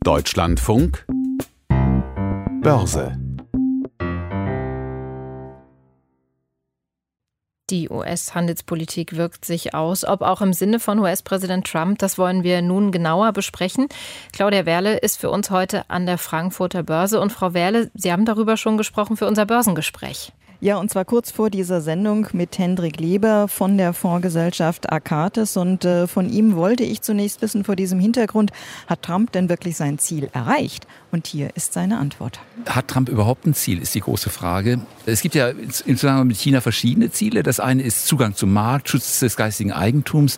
Deutschlandfunk Börse. Die US-Handelspolitik wirkt sich aus, ob auch im Sinne von US-Präsident Trump. Das wollen wir nun genauer besprechen. Claudia Werle ist für uns heute an der Frankfurter Börse. Und Frau Werle, Sie haben darüber schon gesprochen für unser Börsengespräch. Ja, und zwar kurz vor dieser Sendung mit Hendrik Leber von der Fondsgesellschaft Arcatis. Und von ihm wollte ich zunächst wissen, vor diesem Hintergrund, hat Trump denn wirklich sein Ziel erreicht? Und hier ist seine Antwort. Hat Trump überhaupt ein Ziel, ist die große Frage. Es gibt ja im Zusammenhang mit China verschiedene Ziele. Das eine ist Zugang zum Markt, Schutz des geistigen Eigentums,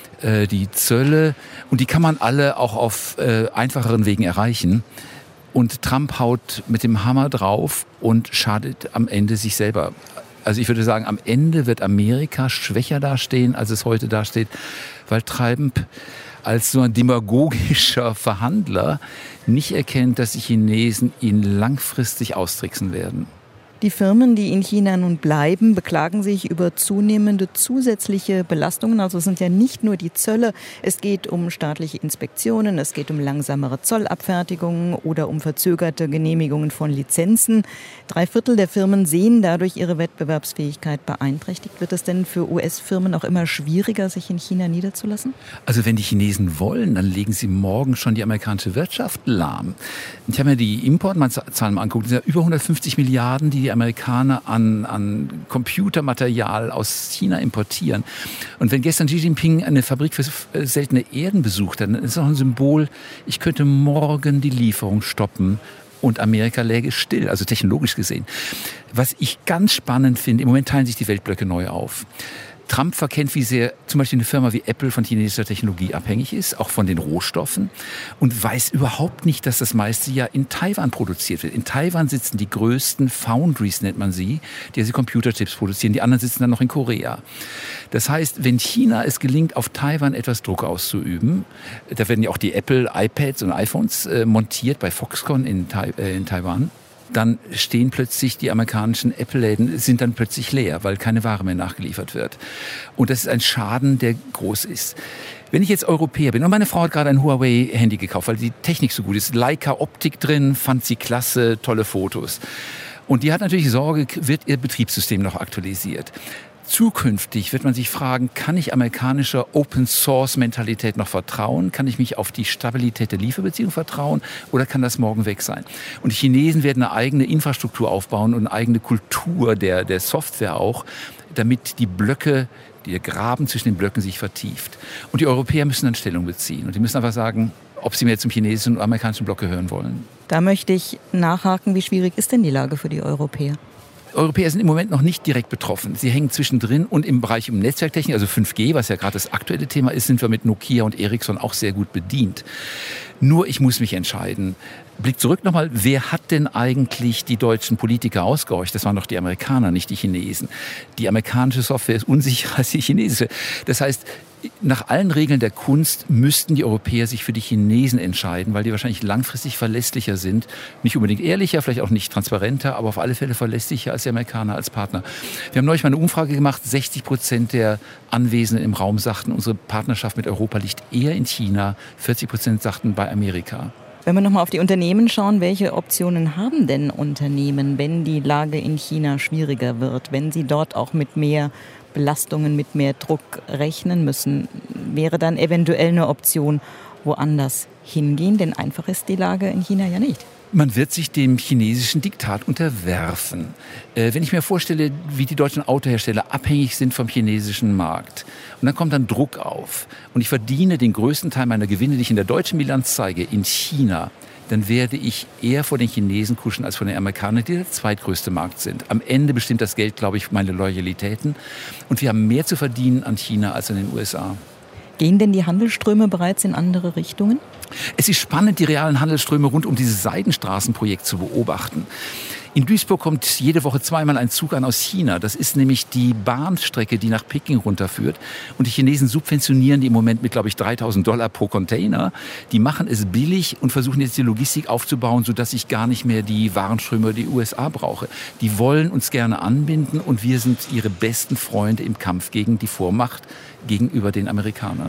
die Zölle. Und die kann man alle auch auf einfacheren Wegen erreichen. Und Trump haut mit dem Hammer drauf und schadet am Ende sich selber. Also ich würde sagen, am Ende wird Amerika schwächer dastehen, als es heute dasteht, weil Trump als so ein demagogischer Verhandler nicht erkennt, dass die Chinesen ihn langfristig austricksen werden. Die Firmen, die in China nun bleiben, beklagen sich über zunehmende zusätzliche Belastungen. Also es sind ja nicht nur die Zölle, es geht um staatliche Inspektionen, es geht um langsamere Zollabfertigungen oder um verzögerte Genehmigungen von Lizenzen. 3/4 der Firmen sehen dadurch ihre Wettbewerbsfähigkeit beeinträchtigt. Wird es denn für US-Firmen auch immer schwieriger, sich in China niederzulassen? Also wenn die Chinesen wollen, dann legen sie morgen schon die amerikanische Wirtschaft lahm. Ich habe mir die Importzahlen mal angeguckt, es sind ja über 150 Milliarden, die Amerikaner an Computermaterial aus China importieren. Und wenn gestern Xi Jinping eine Fabrik für seltene Erden besucht hat, dann ist das auch ein Symbol, ich könnte morgen die Lieferung stoppen und Amerika läge still, also technologisch gesehen. Was ich ganz spannend finde, im Moment teilen sich die Weltblöcke neu auf. Trump verkennt, wie sehr zum Beispiel eine Firma wie Apple von chinesischer Technologie abhängig ist, auch von den Rohstoffen, und weiß überhaupt nicht, dass das meiste ja in Taiwan produziert wird. In Taiwan sitzen die größten Foundries, nennt man sie, die also Computerchips produzieren. Die anderen sitzen dann noch in Korea. Das heißt, wenn China es gelingt, auf Taiwan etwas Druck auszuüben, da werden ja auch die Apple iPads und iPhones montiert bei Foxconn in Taiwan, dann stehen plötzlich die amerikanischen Apple-Läden, sind dann plötzlich leer, weil keine Ware mehr nachgeliefert wird. Und das ist ein Schaden, der groß ist. Wenn ich jetzt Europäer bin, und meine Frau hat gerade ein Huawei-Handy gekauft, weil die Technik so gut ist, Leica-Optik drin, fand sie klasse, tolle Fotos. Und die hat natürlich Sorge, wird ihr Betriebssystem noch aktualisiert? Zukünftig wird man sich fragen, kann ich amerikanischer Open-Source-Mentalität noch vertrauen? Kann ich mich auf die Stabilität der Lieferbeziehung vertrauen? Oder kann das morgen weg sein? Und die Chinesen werden eine eigene Infrastruktur aufbauen und eine eigene Kultur der Software auch, damit die Blöcke, der Graben zwischen den Blöcken sich vertieft. Und die Europäer müssen dann Stellung beziehen. Und die müssen einfach sagen, ob sie mehr zum chinesischen oder amerikanischen Block gehören wollen. Da möchte ich nachhaken, wie schwierig ist denn die Lage für die Europäer? Europäer sind im Moment noch nicht direkt betroffen. Sie hängen zwischendrin, und im Bereich um Netzwerktechnik, also 5G, was ja gerade das aktuelle Thema ist, sind wir mit Nokia und Ericsson auch sehr gut bedient. Nur ich muss mich entscheiden. Blick zurück nochmal, wer hat denn eigentlich die deutschen Politiker ausgehorcht? Das waren doch die Amerikaner, nicht die Chinesen. Die amerikanische Software ist unsicherer als die chinesische. Das heißt, nach allen Regeln der Kunst müssten die Europäer sich für die Chinesen entscheiden, weil die wahrscheinlich langfristig verlässlicher sind. Nicht unbedingt ehrlicher, vielleicht auch nicht transparenter, aber auf alle Fälle verlässlicher als die Amerikaner als Partner. Wir haben neulich mal eine Umfrage gemacht, 60% der Anwesenden im Raum sagten, unsere Partnerschaft mit Europa liegt eher in China, 40% sagten bei Amerika. Wenn wir nochmal auf die Unternehmen schauen, welche Optionen haben denn Unternehmen, wenn die Lage in China schwieriger wird, wenn sie dort auch mit mehr Belastungen, mit mehr Druck rechnen müssen? Wäre dann eventuell eine Option, woanders hingehen? Denn einfach ist die Lage in China ja nicht. Man wird sich dem chinesischen Diktat unterwerfen. Wenn ich mir vorstelle, wie die deutschen Autohersteller abhängig sind vom chinesischen Markt, und dann kommt dann Druck auf und ich verdiene den größten Teil meiner Gewinne, die ich in der deutschen Bilanz zeige, in China, dann werde ich eher vor den Chinesen kuschen als vor den Amerikanern, die der zweitgrößte Markt sind. Am Ende bestimmt das Geld, glaube ich, meine Loyalitäten. Und wir haben mehr zu verdienen an China als an den USA. Gehen denn die Handelsströme bereits in andere Richtungen? Es ist spannend, die realen Handelsströme rund um dieses Seidenstraßenprojekt zu beobachten. In Duisburg kommt jede Woche zweimal ein Zug an aus China. Das ist nämlich die Bahnstrecke, die nach Peking runterführt. Und die Chinesen subventionieren die im Moment mit, glaube ich, $3.000 pro Container. Die machen es billig und versuchen jetzt die Logistik aufzubauen, sodass ich gar nicht mehr die Warenströme die USA brauche. Die wollen uns gerne anbinden und wir sind ihre besten Freunde im Kampf gegen die Vormacht gegenüber den Amerikanern.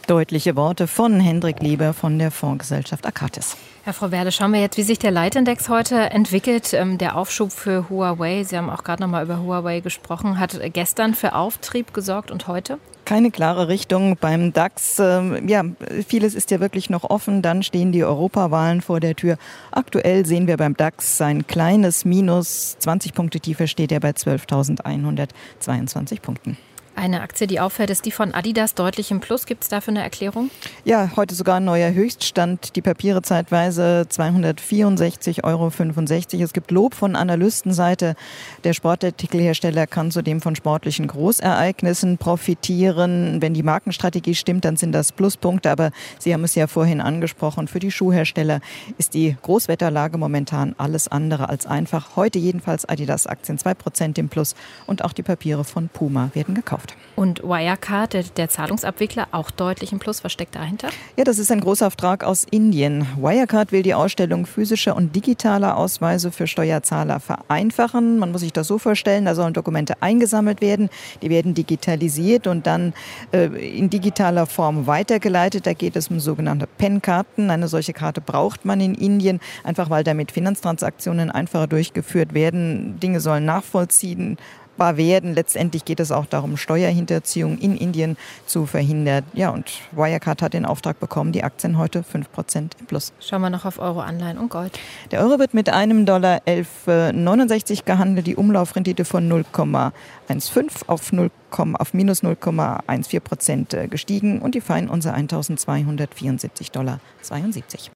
Deutliche Worte von Hendrik Lieber von der Fondsgesellschaft Akatis. Herr Frau Werle, schauen wir jetzt, wie sich der Leitindex heute entwickelt. Der Aufschub für Huawei, Sie haben auch gerade noch mal über Huawei gesprochen, hat gestern für Auftrieb gesorgt und heute? Keine klare Richtung beim DAX. Vieles ist ja wirklich noch offen. Dann stehen die Europawahlen vor der Tür. Aktuell sehen wir beim DAX ein kleines Minus. 20 Punkte tiefer steht er bei 12.122 Punkten. Eine Aktie, die auffällt, ist die von Adidas, deutlich im Plus. Gibt es dafür eine Erklärung? Ja, heute sogar ein neuer Höchststand. Die Papiere zeitweise 264,65 €. Es gibt Lob von Analystenseite. Der Sportartikelhersteller kann zudem von sportlichen Großereignissen profitieren. Wenn die Markenstrategie stimmt, dann sind das Pluspunkte. Aber Sie haben es ja vorhin angesprochen, für die Schuhhersteller ist die Großwetterlage momentan alles andere als einfach. Heute jedenfalls Adidas-Aktien 2% im Plus und auch die Papiere von Puma werden gekauft. Und Wirecard, der Zahlungsabwickler, auch deutlich im Plus. Was steckt dahinter? Ja, das ist ein Großauftrag aus Indien. Wirecard will die Ausstellung physischer und digitaler Ausweise für Steuerzahler vereinfachen. Man muss sich das so vorstellen, da sollen Dokumente eingesammelt werden, die werden digitalisiert und dann in digitaler Form weitergeleitet. Da geht es um sogenannte PAN-Karten. Eine solche Karte braucht man in Indien, einfach weil damit Finanztransaktionen einfacher durchgeführt werden. Dinge sollen nachvollziehbar werden. Letztendlich geht es auch darum, Steuerhinterziehung in Indien zu verhindern. Ja, und Wirecard hat den Auftrag bekommen, die Aktien heute 5% im Plus. Schauen wir noch auf Euro, Anleihen und Gold. Der Euro wird mit einem Dollar 11,69 gehandelt, die Umlaufrendite von 0,15 auf minus 0,14% gestiegen und die Feinunze $1.274,72.